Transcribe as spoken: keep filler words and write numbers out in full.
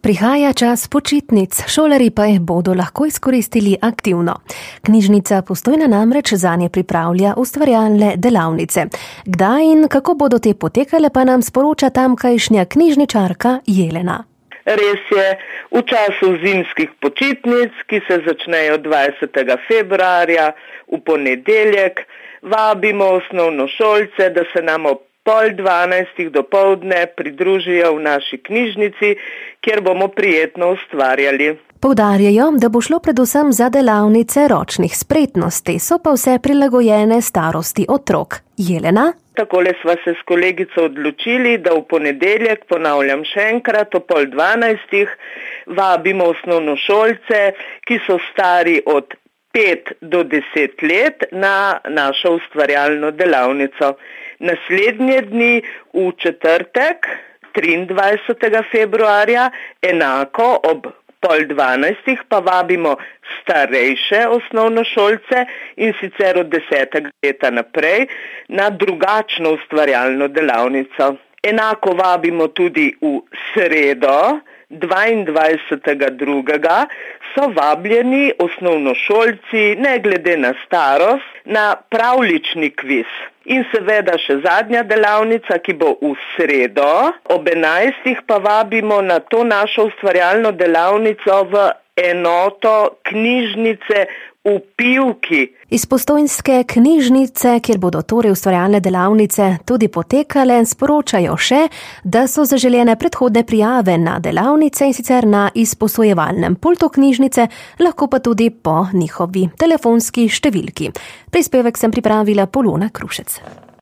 Prihaja čas počitnic, šolarji pa jih bodo lahko izkoristili aktivno. Knjižnica Postojna namreč zanje pripravlja ustvarjalne delavnice. Kdaj in kako bodo te potekale, pa nam sporoča tamkajšnja knjižničarka Jelena. Res je, v času zimskih počitnic, ki se začnejo dvajsetega februarja v ponedeljek, vabimo osnovnošolce, da se nam ob pol dvanajstih dopoldne pridružijo v naši knjižnici, kjer bomo prijetno ustvarjali. Poudarjajo, da bo šlo predvsem za delavnice ročnih spretnosti, so pa vse prilagojene starosti otrok. Jelena? Takole sva se s kolegico odločili, da v ponedeljek, ponavljam še enkrat, o pol dvanajstih, vabimo osnovnošolce, ki so stari od pet do deset let, na našo ustvarjalno delavnico. Naslednje dni v četrtek, triindvajsetega februarja, enako ob pol dvanajstih pa vabimo starejše osnovnošolce in sicer od desetega leta naprej na drugačno ustvarjalno delavnico. Enako vabimo tudi v sredo, dvaindvajsetega drugega so vabljeni osnovnošolci, ne glede na starost, na pravljični kviz. In seveda še zadnja delavnica, ki bo v sredo, ob enajstih pa vabimo na to našo ustvarjalno delavnico v enoto knjižnice v Pivki. Iz postojnske knjižnice, kjer bodo torej ustvarjalne delavnice tudi potekale, sporočajo še, da so zaželjene predhodne prijave na delavnice in sicer na izposojevalnem pultu knjižnice, lahko pa tudi po njihovi telefonski številki. Prispevek sem pripravila Polona Krušec.